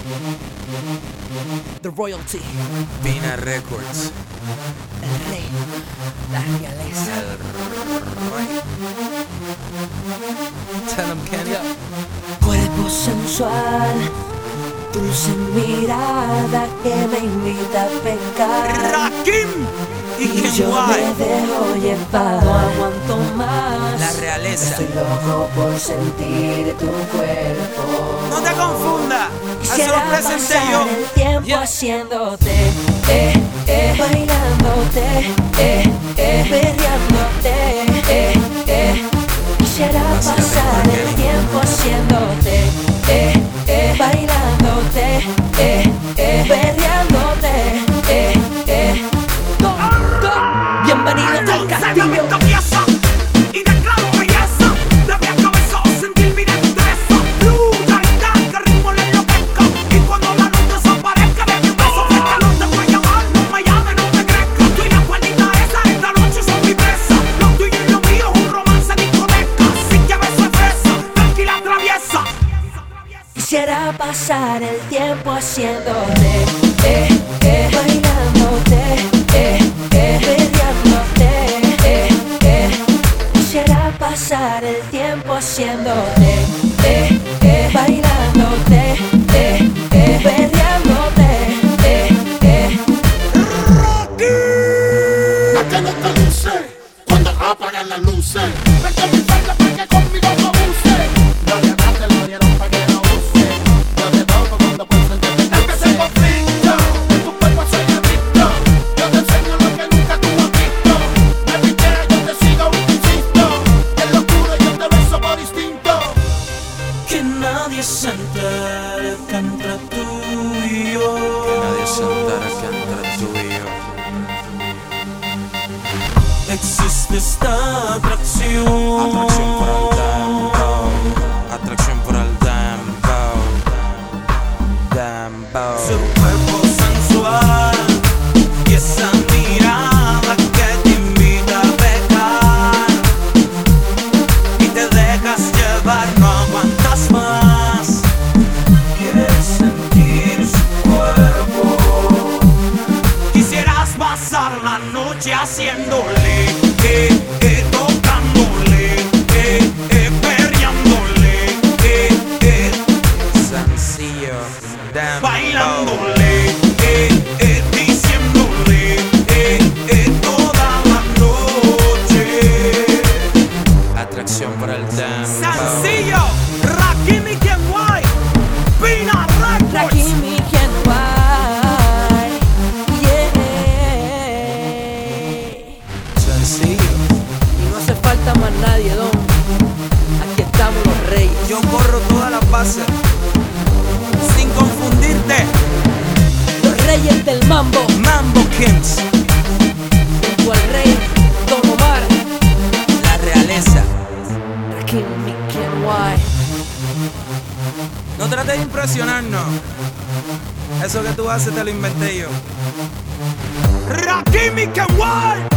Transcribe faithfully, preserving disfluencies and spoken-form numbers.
The Royalty, Pina Records, el rey, la realeza. el rey. Tell 'em, Kenny. Cuerpo sensual, dulce mirada que me invita a pecar. Rakim y Y yo me Kenway, dejo llevar, no aguanto más. la realeza. Estoy loco por sentir tu cuerpo. No te confundas, a eso Quisiera lo presenté pasar yo. el tiempo Yeah. haciéndote, eh, eh, bailándote, eh, eh, perreándote, eh, eh. Quisiera Básicamente, pasar el Kenny. tiempo haciéndote, eh, eh, bailándote, eh, eh, perreándote, eh, eh. Go, go. Bienvenido al castillo. Pieza y declaro belleza. De pie a cabeza o sentir mi destreza. Luz, claridad, que el ritmo le enloquezca. Y cuando la luz desaparezca de mi beso, que no te voy a llamar, no me llames, no te crezca. Tú y la cuerdita esa, esta noche son mi presa. Lo tuyo y lo mío es un romance discoteca. Sin que beso es fresa, tranquila traviesa. Quisiera pasar el tiempo haciéndote, eh, eh, bailándote, eh, eh, perreándote, eh, eh. Quisiera pasar el tiempo haciéndote, eh, eh, bailándote, eh, eh, perreándote, eh, eh. La que no te luce cuando apagan las luces. Vete a mi falda para que conmigo no abuse. Lo de atrás te lo dieron para que no use. Yo te toco cuando pienso en que te Empecé el conflicto, de tu cuerpo soy adicto. Yo te enseño lo que nunca tú has visto. Me piquea, yo te sigo, insisto. En lo oscuro yo te beso por instinto. que nadie se entere que entre tú y yo. Que nadie se entere que entre tú y yo Existe esta atracción. atracción por el dembow, atracción por el dembow, dembow. Su cuerpo sensual y esa mirada que te invita a pecar y te dejas llevar, no aguantas más. Quieres sentir su cuerpo. Quisieras pasar la noche haciéndole, eh, eh, tocándole, eh, eh, perreándole, eh, eh. Sencillo, dembow. Bailándole, eh, eh, diciéndole, eh, eh, toda la noche. Atracción por el dembow. Sencillo, Rakim y Kenway, Pina Records. Rakim y Kenway, yeah. Sencillo. Y no hace falta más nadie, don. Aquí estamos los reyes. Yo corro todas las bases sin confundirte. Los reyes del mambo, Mambo Kings, junto al rey Don Omar, la realeza. Rakim y Kenway. No trates de impresionarnos. Eso que tú haces te lo inventé yo. Rakim y Kenway.